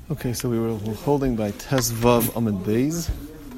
Okay, so we were holding by Tezvav Amid Beis.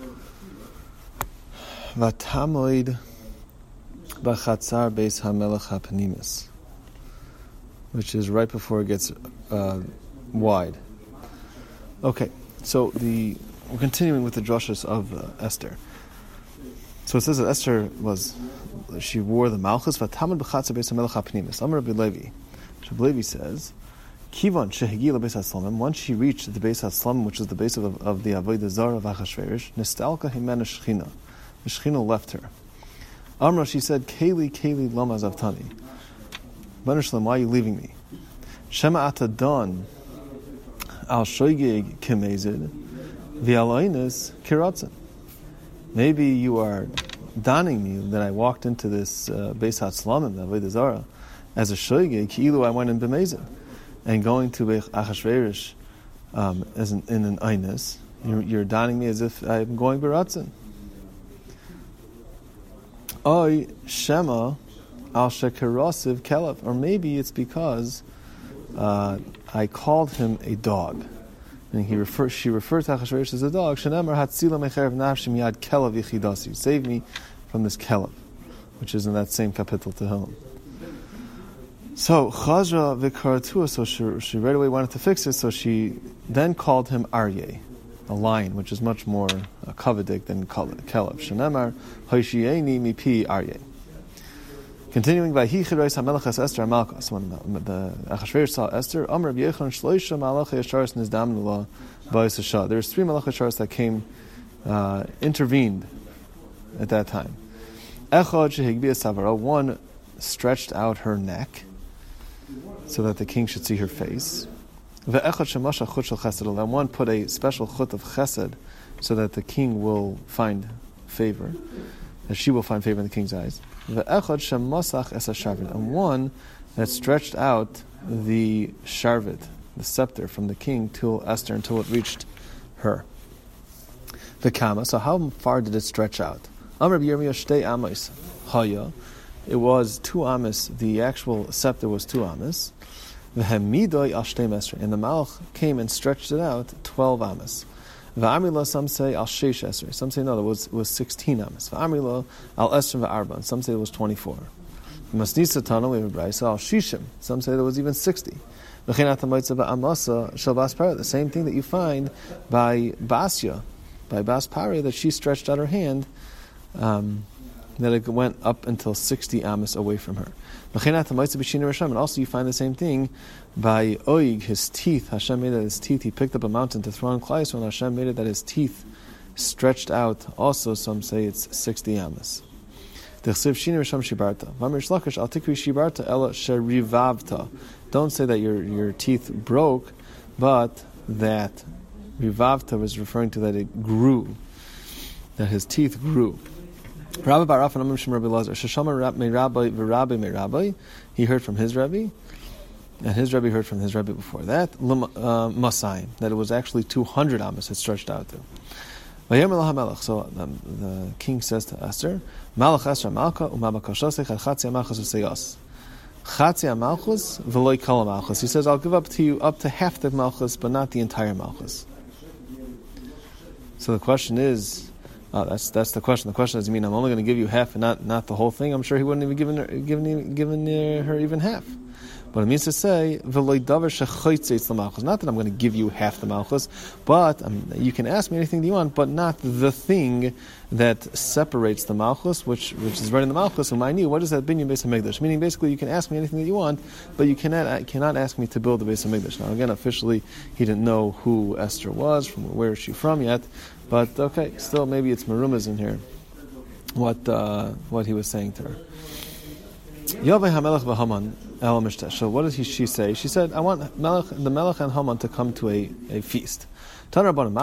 Vatamoid Bachatzar Beis HaMelech HaPanimis, which is right before it gets wide. Okay, so we're continuing with the drashas of Esther. So it says that Esther she wore the Malchus. Vatamid Bachatzar Beis HaMelech HaPanimis. Amar Rabbi Levi. Rabbi Levi says, Kivan shehegila beis haShlomim. Once she reached the beis haShlomim, which is the base of the Avodah Zarah of Achashverosh, Nistalka himena Shechina. The Shechina left her. Amra, she said, Keli lama zavtani. Banishlam, why are you leaving me? Shema atadon al shoygeg kemezid v'aloinis kiratzin. Maybe you are donning me that I walked into this beis haShlomim, the Avodah Zarah, as a shoygeg, ki'ilu I went in b'mezid. And going to Achashverosh in an Einis, you're donning me as if I'm going Baratzin. Oy Shema al Shekarosiv Kelef. Or maybe it's because I called him a dog. And she referred to Achashverosh as a dog. Shenemar Hatzila Mecherev Nafshim Yad Kelev Yichidasi. Save me from this Kelev, which is in that same kapitel Tehillim. So Chazra v'karatua, so she right away wanted to fix it. So she then called him Aryeh, a lion, which is much more kavadik than Kelev. Shenemar hoishieni mipi Aryeh. Continuing by Hichirais Hamelachas Esther Amalkas. When the Achashverosh saw Esther, Amar Yechon Shloisha Malachei Yesharis Nizdamnula Ba'is Hasha. There's 3 Malachei Yesharis that came intervened at that time. Echad shehigbi savara. One stretched out her neck, so that the king should see her face. And one put a special chut of chesed, so that the king will find favor, that she will find favor in the king's eyes. And one that stretched out the sharvit, the scepter, from the king to Esther until it reached her. The kama. So how far did it stretch out? It was 2 amas. The actual scepter was 2 amas. And the Malach came and stretched it out 12 amas. Some say al sheish esrei. Some say no, it was 16 amas. Al esrei v'arba. Some say it was 24. Masnisa tana we have a brayso al shishim. Some say there was even 60. The same thing that you find by Basya, by Bas Pari, that she stretched out her hand. That it went up until 60 amas away from her. And also you find the same thing by Oig, his teeth. Hashem made it that his teeth, he picked up a mountain to throw on Klai Yisrael, and Hashem made it that his teeth stretched out also. Some say it's 60 amas. Don't say that your teeth broke, but that rivavta was referring to that it grew, that his teeth grew. Rabbi Baraf and Amim Shem Rabbi Lazar. Sheshama Rabbi v'Rabbi. He heard from his Rabbi, and his Rabbi heard from his Rabbi before that. Masayim, that it was actually 200 amas it stretched out to. So the king says to Esther, Malach Esther Malka u'mabakashosech ad chatzia malchus v'seyos. Chatzia malchus v'loi kol malchus. He says, I'll give up to you up to half the malchus, but not the entire malchus. So the question is. That's the question. The question is, I'm only going to give you half and not the whole thing. I'm sure he wouldn't even given her even half. But it means to say, not that I'm going to give you half the malchus, but you can ask me anything that you want, but not the thing that separates the malchus, which is right in the malchus. And I knew what is that binyan beis hamikdash? Meaning, basically, you can ask me anything that you want, but you cannot ask me to build the beis hamikdash. Now, again, officially, he didn't know who Esther was, from where is she from yet. But okay, still maybe it's marumas in here. What he was saying to her. So what did she say? She said, I want the Melech and Haman to come to a feast. Why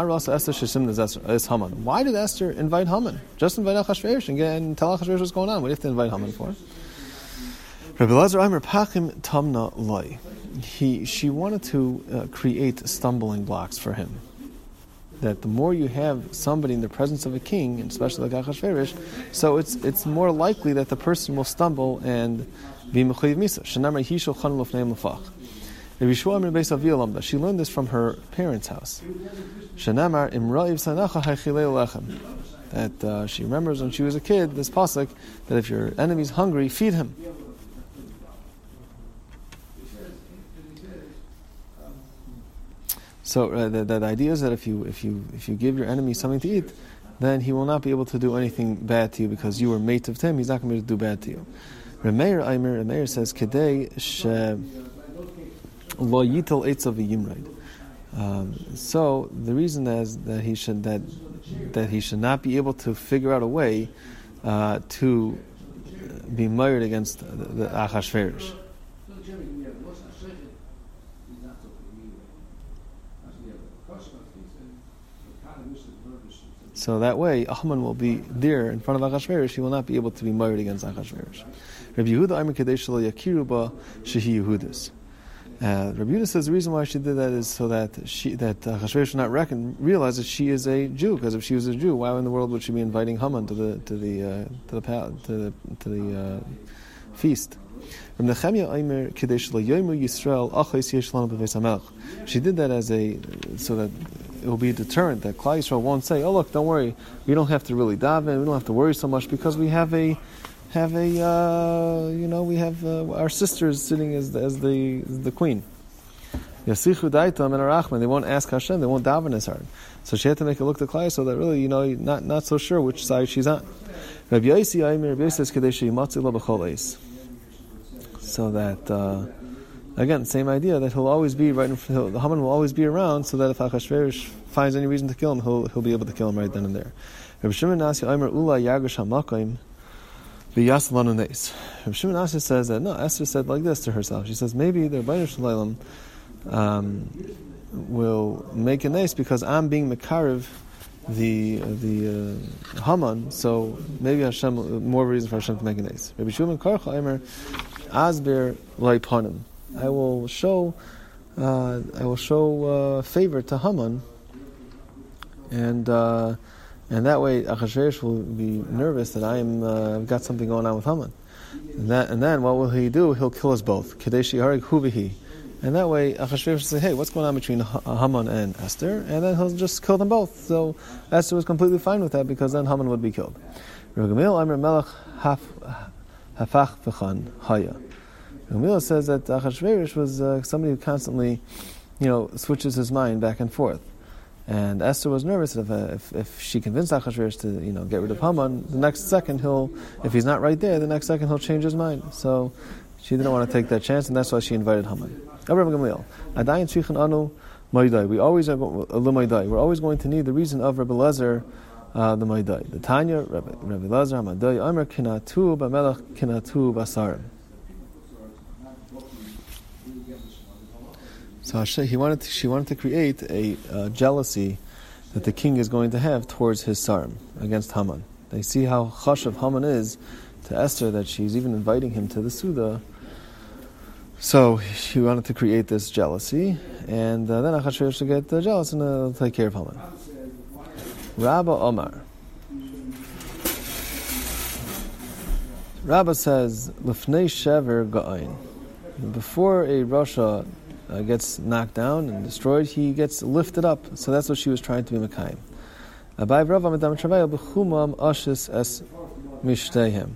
did Esther invite Haman? Just invite Achashverosh and tell Achashverosh what's going on. What do you have to invite Haman for? Rabbi Lazar Aimer Pachim Tamna Loi. She wanted to create stumbling blocks for him. That the more you have somebody in the presence of a king, and especially like Achashverosh, so it's more likely that the person will stumble and be mechayiv misa. Shenamar hishol chan lofneim lefach. She learned this from her parents' house. That she remembers when she was a kid, this pasuk, that if your enemy's hungry, feed him. So that idea is that if you give your enemy something to eat, then he will not be able to do anything bad to you because you were mate of him. He's not going to be able to do bad to you. Remeir says, "Kedei she lo yitel eitzav v'yimraid." So the reason is that he should not be able to figure out a way to be married against the Achashverosh. So that way, Haman will be there in front of Achashverosh. He will not be able to be married against Achashverosh. Rabbi Yehuda Aimer Kadesh Lo Yakiru Ba Shehi Yehudis. Rabbi Yehuda says the reason why she did that is so that Achashverosh should not realize that she is a Jew. Because if she was a Jew, why in the world would she be inviting Haman to the feast? She did that so that it will be a deterrent that Klal Yisrael won't say, "Oh look, don't worry, we don't have to really daven, we don't have to worry so much because we have our sisters sitting as the queen." Yasichu daitam and arachman. They won't ask Hashem, they won't daven as hard. So she had to make it look to Klal Yisrael that really, not so sure which side she's on. Rabbi Yossi says Kadesh Yimatzi Lo B'chol Eis. So that again, same idea that he'll always be right. The Haman will always be around, so that if Achashverosh finds any reason to kill him, he'll be able to kill him right then and there. Rabbi Shimon Nasi Omer Ula Yagush Hamakim V'Yas Lanu Neis. Rabbi Shimon Nasi says that no, Esther said like this to herself. She says maybe the Rebbeinu Shalom will make a neis because I'm being mekarev the Haman, so maybe Hashem, more reason for Hashem to make a neis. Rabbi Shimon Karcha Omer Asber Laipanim. I will show favor to Haman, and that way Achashverosh will be nervous that I've got something going on with Haman, and then what will he do? He'll kill us both. Kadeshi Harig Huvihi, and that way Achashverosh will say, "Hey, what's going on between Haman and Esther?" And then he'll just kill them both. So Esther was completely fine with that because then Haman would be killed. Gamil Amr Melech Hafach V'chan Haya. Gamil says that Achashverosh was somebody who constantly, switches his mind back and forth. And Esther was nervous that if she convinced Achashverosh to get rid of Haman, the next second if he's not right there, the next second he'll change his mind. So she didn't want to take that chance, and that's why she invited Haman. Abraham Gamliel, Adayin Tzrichen Anu Maidai. We're always going to need the reason of Rabbi Lezer, the Maidai. The Tanya, Rabbi Lezer Hamadai Amr Kinatu B'Melech Kinatu B'Asarim. So she wanted to create a jealousy that the king is going to have towards his sarim against Haman. They see how chashav Haman is to Esther that she's even inviting him to the Suda. So she wanted to create this jealousy, and then Achashverosh should get jealous and take care of Haman. Rabba Omar. Rabba says, Lefnei Shever Ga'ain. Before a Rasha gets knocked down and destroyed, he gets lifted up. So that's what she was trying to be Mekayim. Abai Rava Medam Travail B'chumam Ashis Es Mishtehem.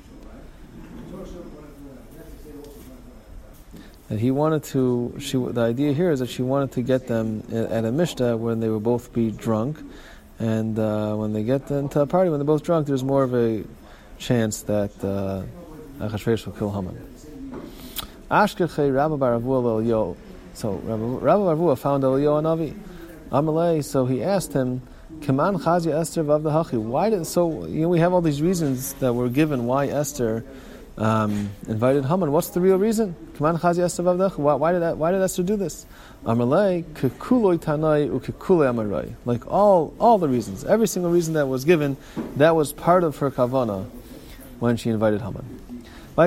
That he wanted to. The idea here is that she wanted to get them at a mishta when they will both be drunk, and when they get into a party when they're both drunk, there's more of a chance that Achashverosh will kill Haman. Ashkechei Rabba Bar Avua Elio. So Rabba Bar Avua found Elio and Avi. Amalei. So he asked him, "Kaman Chazia Esther Vav the Hachi." Why did we have all these reasons that were given why Esther invited Haman? What's the real reason? Kaman Chazia Esther Vav the Hachi. Why did Esther do this? Amalei Kekuloi Tanai Ukekulei Amarai. Like all the reasons, every single reason that was given, that was part of her kavana when she invited Haman. So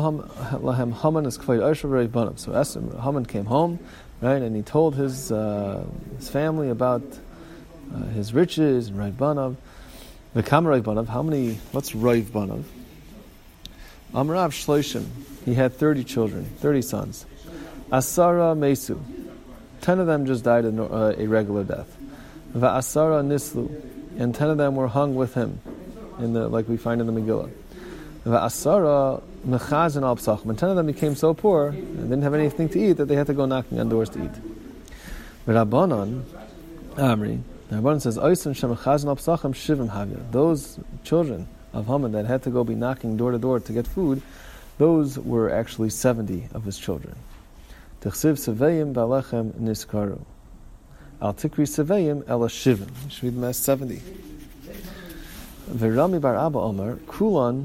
Haman came home, right, and he told his family about his riches and Raiv Banav. V'kam Raiv Banav, what's Raiv Banav? Amrav Shloshim, he had 30 children, 30 sons. Asara Mesu. 10 of them just died a regular death. Va'asara Nislu. And 10 of them were hung with him, like we find in the Megillah. Va'asara Mechazin al Psachim. And 10 of them became so poor and didn't have anything to eat that they had to go knocking on doors to eat. Rabbanan Amri. Rabbanan says, Oysan Shem Mechazin al Psachim Shivim Havya. Those children of Haman that had to go be knocking door to door to get food, those were actually 70 of his children. T'chsiv Seveyim Balechem Niskaru. Al Tikri Seveyim Ela Shivim. You should read them as 70. Virami Bar Abba Omer, Kulan,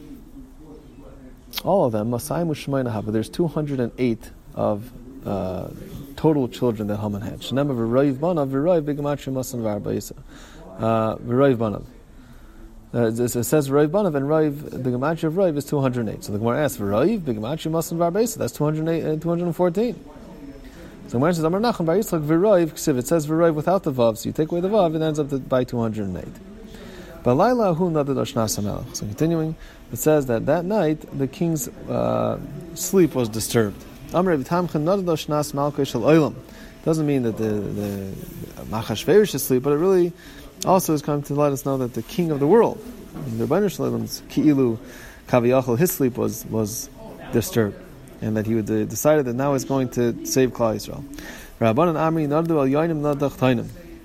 all of them, Masayim Ushmayna Hava, there's 208 of total children that Haman had. Shanema V'roiv Banav, V'roiv B'gamatri Masan V'arbaisa. V'roiv Banav. It says V'roiv Banav, and Roiv, the Gematria of Roiv is 208. So the Gemara asks, V'roiv B'gamatri Masan V'arbaisa, that's 214. So the Gemara says, Amar Nachman Bar Yitzchak V'roiv Ksiv. It says V'roiv without the Vav, so you take away the Vav, it ends up by 208. So continuing, it says that night the king's sleep was disturbed. Doesn't mean that the Achashverosh is asleep, but it really also is coming to let us know that the king of the world, the Rebbeinu Shalom's Ki'ilu Kaviyachal, his sleep was disturbed, and that he decided that now he's going to save Klal Yisrael. Rabbanan Amri Nardu al Yoinim Nadach Tainim.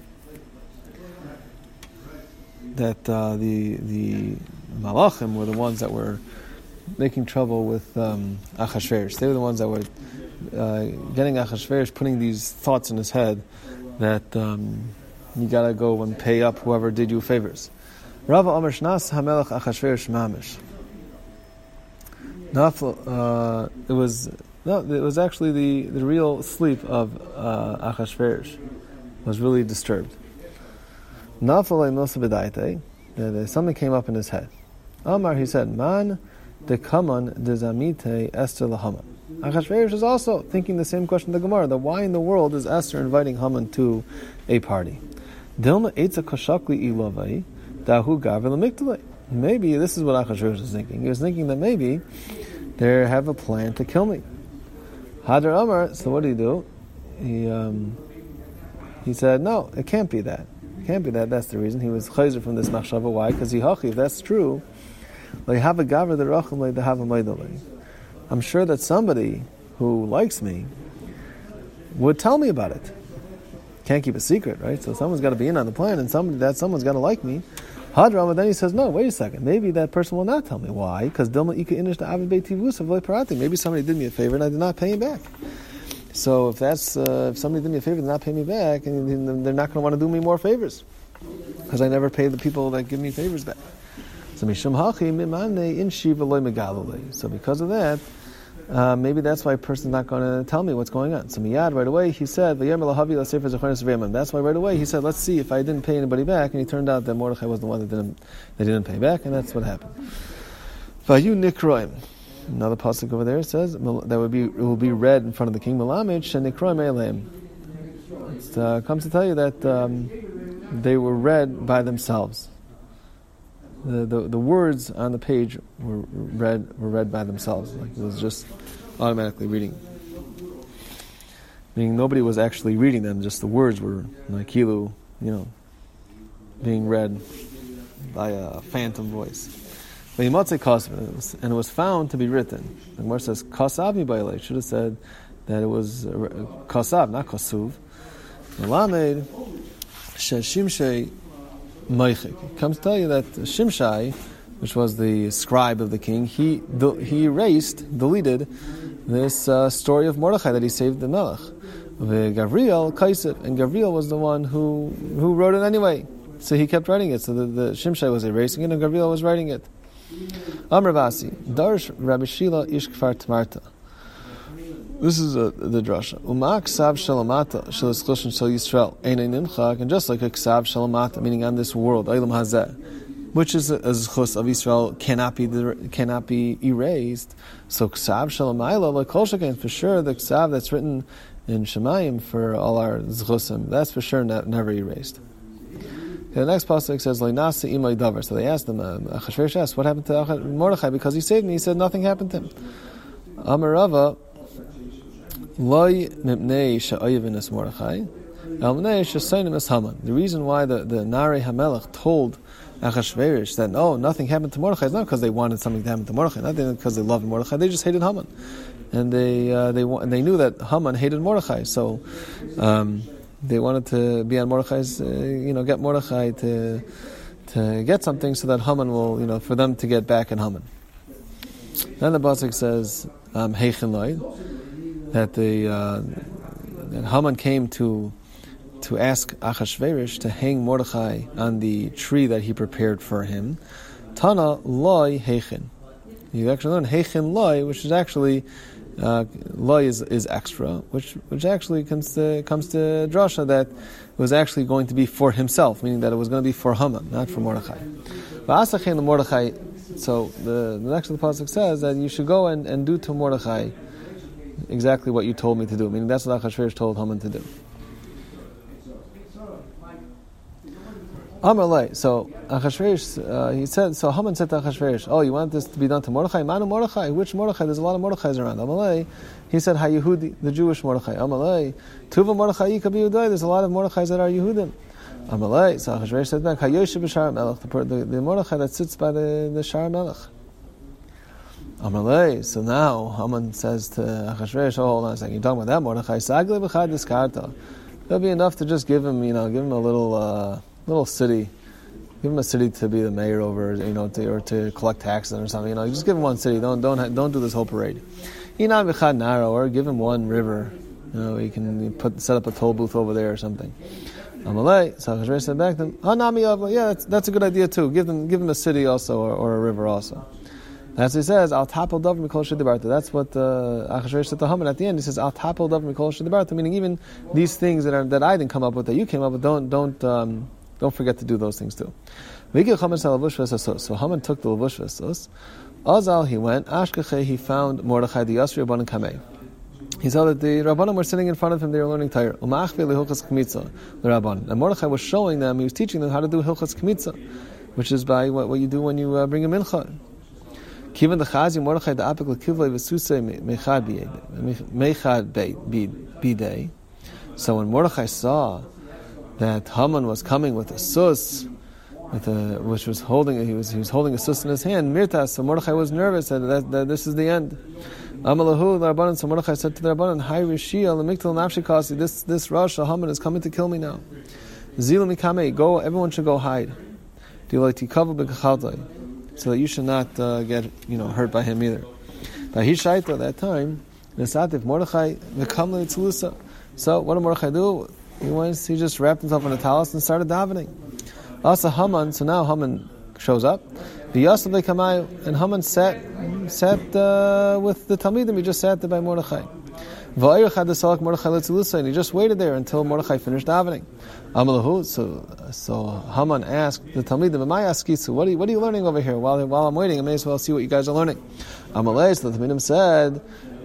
That the Malachim were the ones that were making trouble with Achashverosh. They were the ones that were getting Achashverosh, putting these thoughts in his head that you gotta go and pay up whoever did you favors. Rava Omer Shnas Hamelach Achashverosh Mamish. It was actually the real sleep of Achashverosh was really disturbed. That something came up in his head. Amar, he said, Man de kaman de zamite Esther laHaman. Achashverosh is also thinking the same question to the Gemara, that why in the world is Esther inviting Haman to a party? Dilma eitza kashakli ilovai dahu gaver lemiktalei. Maybe this is what Achashverosh is thinking. He was thinking that maybe they have a plan to kill me. Hadar Amar, so what did he do? He said, no, it can't be that. Can't be that. That's the reason he was chayzer from this machshava. Why? Because if that's true, I'm sure that somebody who likes me would tell me about it. Can't keep a secret, right? So someone's got to be in on the plan, and someone's got to like me. Hadram, then he says, no, wait a second. Maybe that person will not tell me. Why? Because maybe somebody did me a favor and I did not pay him back. So if somebody did me a favor and not pay me back, and they're not going to want to do me more favors, because I never pay the people that give me favors back. So So because of that, maybe that's why a person's not going to tell me what's going on. So Miyad, right away, he said, that's why right away he said, let's see if I didn't pay anybody back, and it turned out that Mordechai was the one that didn't pay back, and that's what happened. Vayu Nikroim. Another pasuk over there says it will be read in front of the king. It comes to tell you that they were read by themselves. The words on the page were read by themselves. Like it was just automatically reading. Meaning nobody was actually reading them. Just the words were like kilu, being read by a phantom voice. And it was found to be written. The Gemara says, Kasav Mibayle. Should have said that it was Kasav, not Kasuv. Melamed Shimshei Meichik. It comes to tell you that Shimshai, which was the scribe of the king, he deleted this story of Mordechai that he saved the Melech. Gavriel Kaisiv, and Gavriel was the one who wrote it anyway. So he kept writing it. So the Shimshai was erasing it, and Gavriel was writing it. Amr Vasi, Darsh Rabbi Shila Ish Kfar Tmarta. This is the drasha. Umak Ksav Shalamata Shalas Choshen Shal Yisrael Einay Nimchak, and just like a Ksav Shalamata, meaning on this world, Eilam Hazeh, which is a Zchus of Yisrael, cannot be erased. So Ksav Shalamayla, like Kol Shekain, for sure, the Ksav that's written in Shemayim for all our Zchusim, that's for sure never erased. The next pasuk says, "Leinase imay davar." So they asked him, Achashverosh asked, "What happened to Mordechai? Because he saved me." He said, "Nothing happened to him." Amar Rava, Loi mipnei she'oyevin es Mordechai, el mipnei she'seinim es Haman. The reason why the Nari HaMelech told Achashverosh that nothing happened to Mordechai is not because they wanted something to happen to Mordechai, not because they loved Mordechai. They just hated Haman, and they knew that Haman hated Mordechai, so they wanted to be on Mordechai's, get Mordechai to get something so that Haman will, for them to get back at Haman. Then the pasuk says, Heichen Loi, that that Haman came to ask Achashverosh to hang Mordechai on the tree that he prepared for him. Tana Loi Heichen. You actually learn Heichen Loi, which is actually Loi is extra, which actually comes to drasha that it was actually going to be for himself, meaning that it was going to be for Haman, not for Mordechai. V'asachein Mordechai. So the next of the pasuk says that you should go and do to Mordechai exactly what you told me to do. Meaning that's what Achashverosh told Haman to do. Amalei. So Achashverosh, he said. So Haman said to Achashverosh, "Oh, you want this to be done to Mordechai? Manu Mordechai? Which Mordechai? There's a lot of Mordechais around." Amalei. He said, "HaYehudi, the Jewish Mordechai." Amalei. Tuva Mordechai Yikabi Yudai. There's a lot of Mordechais that are Yehudim. Amalei. So Achashverosh said back, "Hayoshib b'Shar Melech, the Mordechai that sits by the Shar Melech." Amalei. So now Haman says to Achashverosh, "Oh, hold on a second. You're talking about that Mordechai? Sagle b'Chad diskarta. That'll be enough to just give him, give him a little city, give him a city to be the mayor over, or to collect taxes or something. Just give him one city. Don't do this whole parade. Inan v'chad naro, or give him one river. He can set up a toll booth over there or something." Amalei. So Achashverosh said back to him, "Hanami Avla, yeah, that's a good idea too. Give them a city also, or a river also." That's what he says. Al tapel davar mikol shedibarta. That's what Achashverosh said to Haman at the end. He says, "Al tapel davar mikol shedibarta," meaning even these things that I didn't come up with, that you came up with, don't forget to do those things too. So Haman took the levush v'esos. Azal, he went. Ashkeche, he found Mordechai the Yasri Rabbanan Kamei. He saw that the Rabbanim were sitting in front of him. They were learning Torah. And Mordechai was showing them. He was teaching them how to do hilchas kmitza, which is by what you do when you bring a mincha. Kivan the Chazi Mordechai the apik lekivlei v'susei mechad bidei. So when Mordechai saw that Haman was coming with a sus, which was holding, he was holding a sus in his hand, mirtas. So Mordechai was nervous that this is the end. Amalahu the Rabbanan. So Mordechai said to the Rabbanan, "Hi Rishia lemiktal nafshikasi. This Rasha Haman is coming to kill me now. Zilu mikame. Go. Everyone should go hide. Dilatikavu bekachaltai, so that you should not get hurt by him either." By Hishaita that time, Nesatif Mordechai v'kamle tzlusa. So what did Mordechai do? He just wrapped himself in a talus and started davening. Asa Haman. So now Haman shows up. And Haman sat with the Talmidim. He just sat there by Mordechai. And he just waited there until Mordechai finished davening. So Haman asked the Talmidim, what are you learning over here? While I'm waiting, I may as well see what you guys are learning. So the Talmidim said,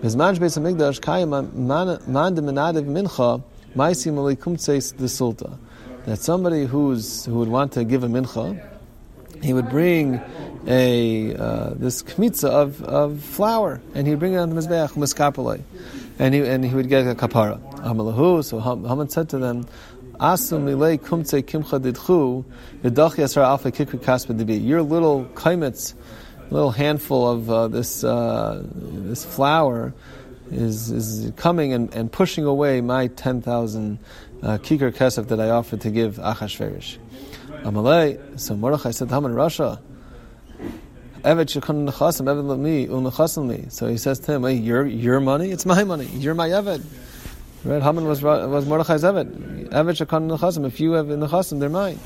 that somebody who would want to give a mincha, he would bring this kmitza of flour, and he'd bring it on the mizbeach miskapolei, and he would get a kapara. Amalahu. So Haman said to them, "Asum milei kumtze kimcha didchu v'dach yasar alfa kikri kaspa dibi." Your little kaimitz, little handful of this flour is coming and pushing away my 10,000 kikar kesef that I offered to give Achashverosh. Amalei. So Mordechai said to Haman, "Rasha, evet shekon nechasim, evet l'mi u'nechasim li." So he says to him, "Hey, your money? It's my money. You're my evet." Right? Haman was Mordechai's evet. Evet shekon nechasim. If you have nechasim, they're mine.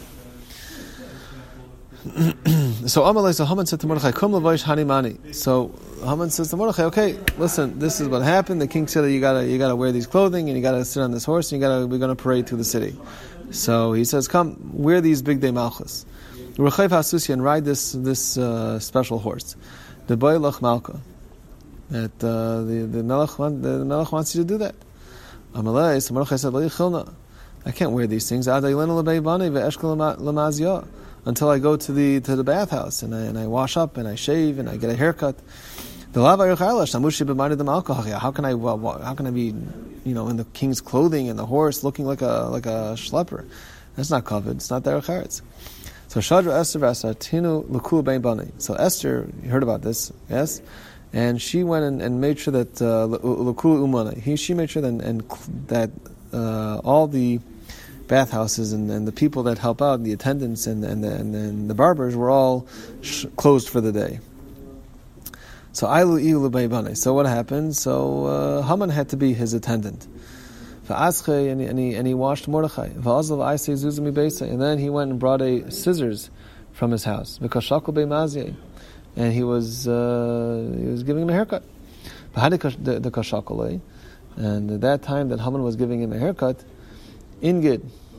So Amalei. So Haman said to Mordechai, "Kum levayish hani mani." So Haman says to Mordechai, "Okay, listen. This is what happened. The king said that you gotta wear these clothing and you gotta sit on this horse and we're gonna parade through the city." So he says, "Come, wear these big day malchus, Rechav hasusi, and ride this special horse, the Boilach Malka. That the Melech wants you to do that." Amalei. So Mordechai said, "I can't wear these things until I go to the bathhouse and I wash up and I shave and I get a haircut." How can I be, in the king's clothing and the horse looking like a schlepper? That's not covered. It's not derech eretz. So Shadra Esther Vasatinu Lukul Bein Bani. So Esther, you heard about this, yes? And she went and made sure that Lukul Umana. She made sure that all the bathhouses and the people that help out, the attendants and the barbers were all closed for the day. So So what happened? So Haman had to be his attendant. And he washed Mordechai. And then he went and brought scissors from his house. And he was giving him a haircut. And at that time that Haman was giving him a haircut, Ingid,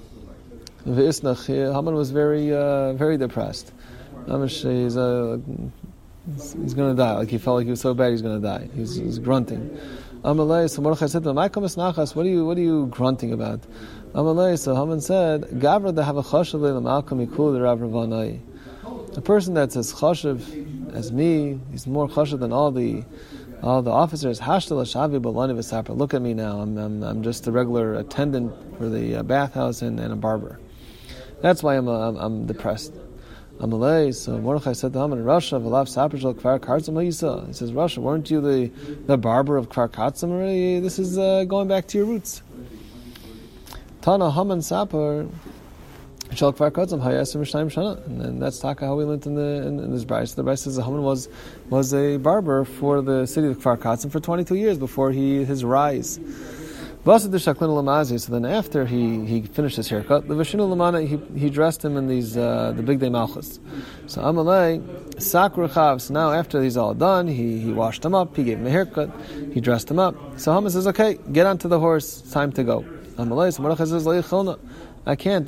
Haman was very depressed. He's going to die. Like he felt like he was so bad he's going to die. He's grunting. Amalei, so Mordechai said to him, what are you grunting about? Amalei, so Haman said, Gavra da have a chashav le'lamalkam ikul d'Rav Ravanai. A person that's as chashav as me, he's more chashav than all the officers. Hashtal shavi balani v'sapra. Look at me now. I'm just a regular attendant for the bathhouse and a barber. That's why I'm depressed. Amalei, so Mordechai said to Haman, Rasha v'lav saprishal kvar kartzim ha'yisa. He says, Rasha, weren't you the barber of Kvar Katzim already? This is going back to your roots. Tana Haman sapar shal Kvar Katzim ha'yasem mishnayim shana. And that's taka how we learned in this brayso. The brayso says that Haman was a barber for the city of Kvar Katzim for 22 years before his rise. So then after he finished his haircut, he dressed him in these the big day malchus. So Amalei Sakrachav. So now after he's all done, he washed him up, he gave him a haircut, he dressed him up. So Haman says, okay, get onto the horse, it's time to go. Amalei, so Mordechai says, I can't.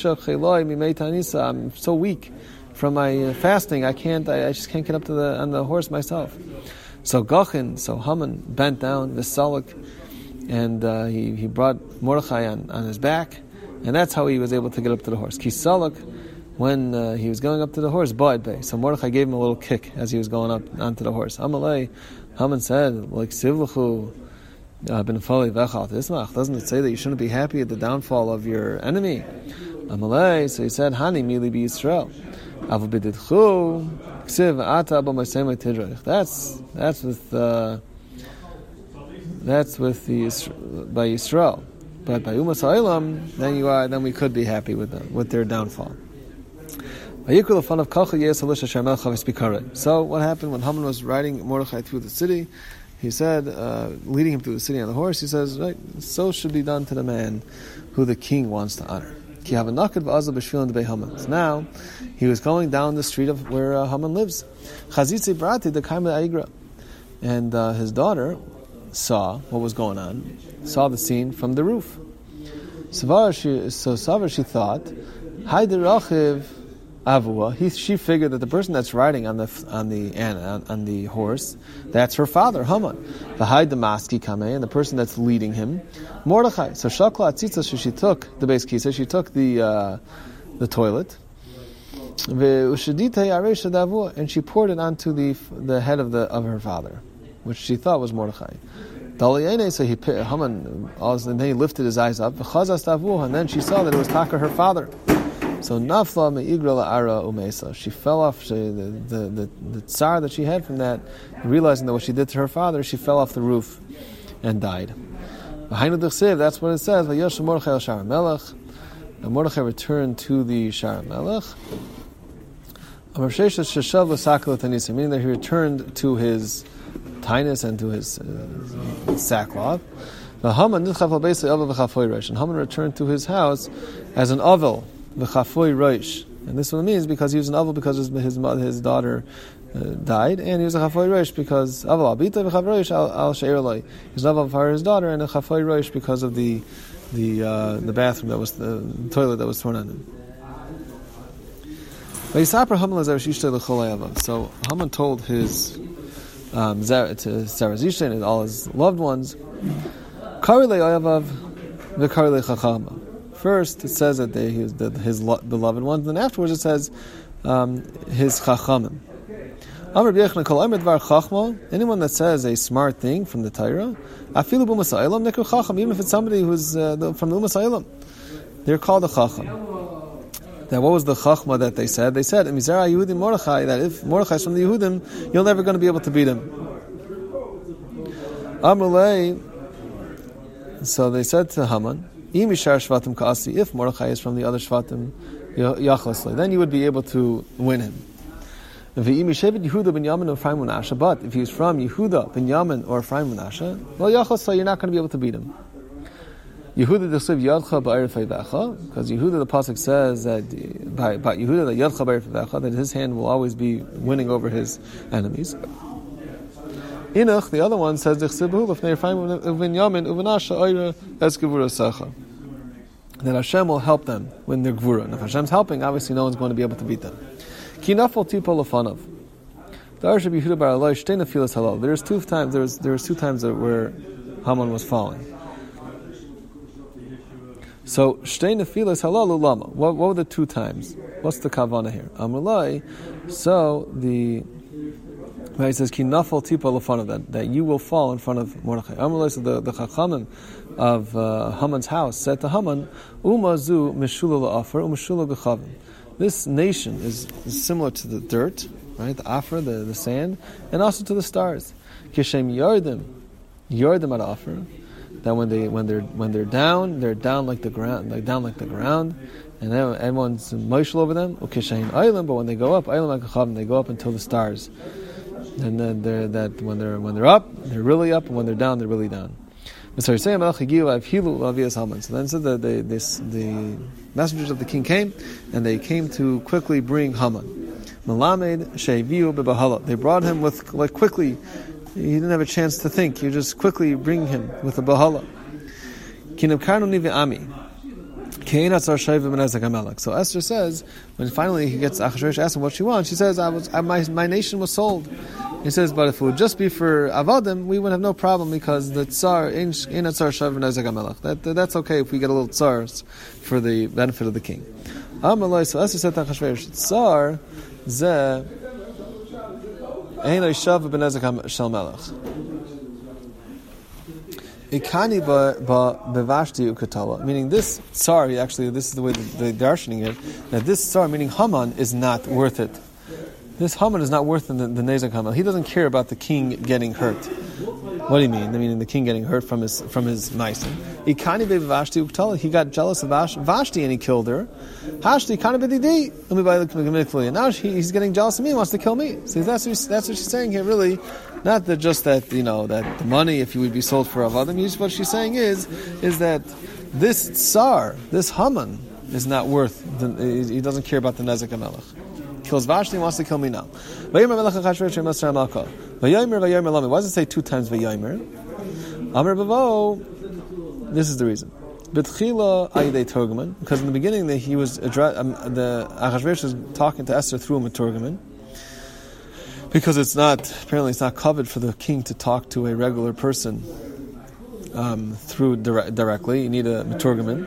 I'm so weak from my fasting. I just can't get up on the horse myself. So Haman bent down the salak. And he brought Mordechai on his back, and that's how he was able to get up to the horse. Kisalak, when he was going up to the horse, so Mordechai gave him a little kick as he was going up onto the horse. Amalei, Haman said, like Sivlachu ben Fali vechal tismach. Doesn't it say that you shouldn't be happy at the downfall of your enemy? Amalei, so he said, Hani mili bi Yisrael. Avu bididchu ksiv ata aba masema tidrich. That's with by Yisrael, but by Umas Ha'olam, then we could be happy with their downfall. So what happened when Haman was riding Mordechai through the city? He said, leading him through the city on the horse, he says, right, so should be done to the man who the king wants to honor. So now he was going down the street of where Haman lives, and his daughter saw what was going on, saw the scene from the roof. She thought, she figured that the person that's riding on the horse, that's her father, Haman. And the person that's leading him, Mordechai. So Shakla Atzitza, she took the base kisa, she took the toilet, and she poured it onto the head of her father, which she thought was Mordechai. So Haman, and then he lifted his eyes up, and then she saw that it was Taka, her father. So Nafla me'igra la'ara umesa. She fell off. The tsar that she had from that, realizing that what she did to her father, she fell off the roof and died. That's what it says. And Mordechai returned to the Shar Melech. Meaning that he returned to his tinus and to his sackcloth. And Haman returned to his house as an ovel, v'chafoy roish. And this one means because he was an ovel because his daughter died, and he was a chafoy roish because ovel albita v'chafoy roish al she'er loy. He was an ovel for his daughter and a chafoy roish because of the bathroom that was the toilet that was thrown on him. So Haman told his to Zarazisha and all his loved ones, first it says that his beloved ones, then afterwards it says his chachamim. Amar B'Yechon Kol Omer Dvar Chachma, anyone that says a smart thing from the Torah, Afilu B'Umas Ha'olam Nikru Chacham, even if it's somebody who's from the Umas Ha'olam, they're called a Chacham. That what was the Chachma that they said? They said, Mizera Yehudim Mordechai, that if Mordechai is from the Yehudim, you're never going to be able to beat him. Amrulei, so they said to Haman, Imishar Shvatim Ka'asi, if Mordechai is from the other Shvatim, Yachlasle, then you would be able to win him. But if he's from Yehuda, Binyamin, or Ephraim Menashe, well, Yachlasle, you're not going to be able to beat him. Yehuda D'Chsiv Yadcha Ba'er Feivecha, because Yehuda the pasuk says that by Yehuda that Yadcha Ba'er Feivecha, that his hand will always be winning over his enemies. Enoch, the other one, says D'Chsiv B'Hu L'fnei Ephraim U'Binyamin U'Menashe Oira Es Gevura Secha, that Hashem will help them when they're Gevura. And if Hashem's helping, obviously no one's going to be able to beat them. Ki Nafal Tipo L'Fanav. There was two times where Haman was falling. So Shtei Nefilas Halalu Lama. What were the two times? What's the kavana here? Amrulai. So he says Ki Nafal Tipa L'Fanav, that you will fall in front of Mordechai. Amrulai, so the Chachamim of Haman's house said to Haman, Umazu Meshula La'afar Umeshula B'Chavim. This nation is similar to the dirt, right? The afar, the sand, and also to the stars. Kishem Yardim at afar. That when they're down like the ground, and then everyone's moishel over them. Ukishayin Eilim, but when they go up, Eilim Akachavim, they go up until the stars. And then when they're up, they're really up, and when they're down, they're really down. So then said that the messengers of the king came, and they came to quickly bring Haman. Malamed Sheviu Bebahala. They brought him with quickly. He didn't have a chance to think. You just quickly bring him with a bahala. So Esther says, when finally he gets Achashverosh asks him what she wants, she says, my nation was sold. He says, but if it would just be for Avadim, we would have no problem because the Tsar ain't Tsar Shav B'nei Gamelech. That's okay if we get a little Tsars for the benefit of the king. So Esther said to Achashverosh, Tsar Zeh meaning this tsar, actually, this is the way the darshaning it, that this tsar, meaning Haman, is not worth it. This Haman is not worth the Nezek Haman. He doesn't care about the king getting hurt. What do you mean? I mean, the king getting hurt from his meisim. He got jealous of Vashti and he killed her. Now he's getting jealous of me and wants to kill me. So that's what she's saying here, really. Not that just that, that the money, if you would be sold for Avadim. What she's saying is that this Tsar, this Haman, is not worth, he doesn't care about the Nezek HaMelech. Kills Vashti and wants to kill me now. Why does it say two times Vayomer? Amar Bavo, this is the reason. Because in the beginning the Achashverosh was talking to Esther through a Meturgaman. Because apparently it's not covered for the king to talk to a regular person through directly. You need a Meturgaman.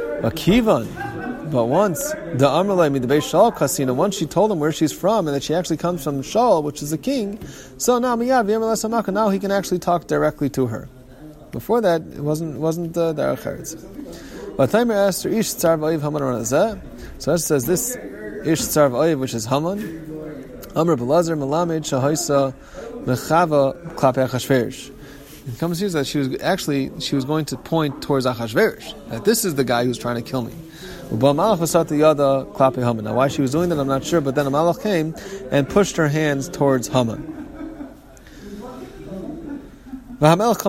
But once the Amrulai Midabei Shaul Kasina, once she told him where she's from and that she actually comes from Shaul, which is the king, so now now he can actually talk directly to her. Before that, it wasn't Derech Eretz. But Taimer Esther Ish Tzar V'Oiv Haman Ranazeh. So Esther says this Ish Tzar V'Oiv, which is Haman, Amr B'Lazar Melamed Shahoisa Mechava Klape Achashverosh. It comes here that she was going to point towards Achashverosh, that this is the guy who's trying to kill me. Now why she was doing that, I'm not sure, but then a malach came and pushed her hands towards Haman. So now it says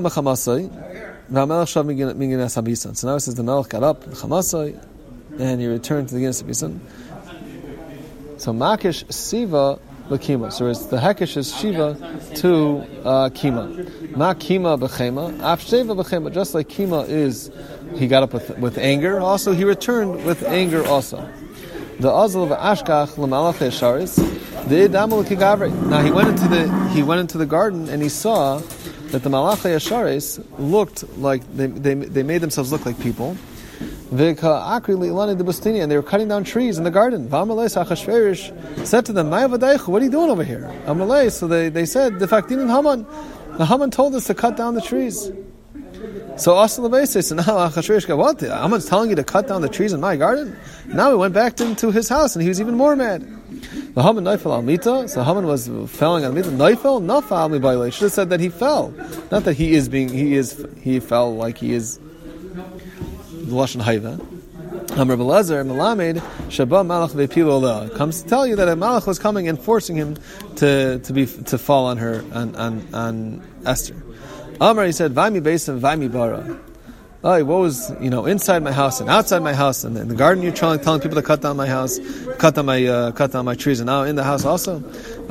the melech got up, and he returned to the Ginas Abisan. So Makish Siva L'Kima. So it's the Hekesh is Shiva to Kima. Ma Kima B'Chema, Af Sheva B'Chema. Just like Kima is, he got up with anger. Also, he returned with anger. Also, the Azal of Ashkach L'Malach Yesharis. The Idamul Kigavri. Now he went into the garden and he saw that the Malach Yesharis looked like they made themselves look like people. And they were cutting down trees in the garden. Achashverosh said to them, what are you doing over here? So they said, the Haman told us to cut down the trees. So now Achashverosh got, what? Haman's telling you to cut down the trees in my garden? Now he went back into his house and he was even more mad. The Haman Neifel al Mita, so Haman was falling on Mita. Neifel, Nafal mi should have said that he fell, not that he fell like he is Lashon Haiva. Amr Belazer Melamed Shaba Malach ve'pilo comes to tell you that a Malach was coming and forcing him to fall on her on Esther. Amr, he said, Vaimi Beis and Vaimi Bara. What was inside my house and outside my house, and in the garden you're telling people to cut down my house, cut down my trees, and now in the house also. So the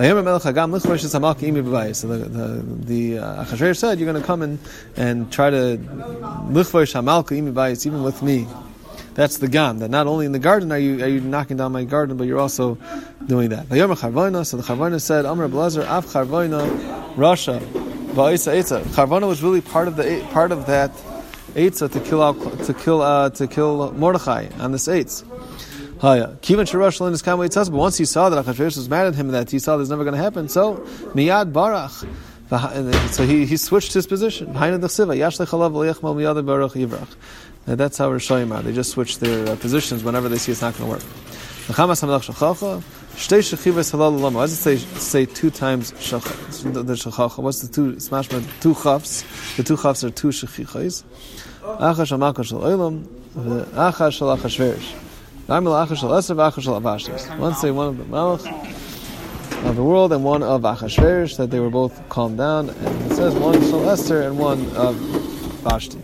Achashverosh said, you're going to come and try to lichvosh hamalka imi bayis, even with me. That's the gam. That not only in the garden are you knocking down my garden, but you're also doing that. So the Charvona said, Amr Blazer Av Charvona Rasha Ba'isa Eitza. Charvona was really part of that Eitzah to kill Mordechai on this Eitz. Kivan Sharash Lin is Kamei Tzas, but once he saw that Achashverosh was mad at him, that he saw this never going to happen, so Miyad Barach. So he switched his position. That's how Rishayim are. They just switch their positions whenever they see it's not going to work. Why does it say 2 times shachacha? What's the two smashma? 2 chafs. The 2 chafs are 2 shechichais. Achash Malka Shel Olam, Achash Shel Achashverosh. Achash Shel Esther, Achash Shel Vashti. One say one of the Malach of the world and one of Achashverosh, that they were both calmed down. And it says one Shel Esther and one of Vashti.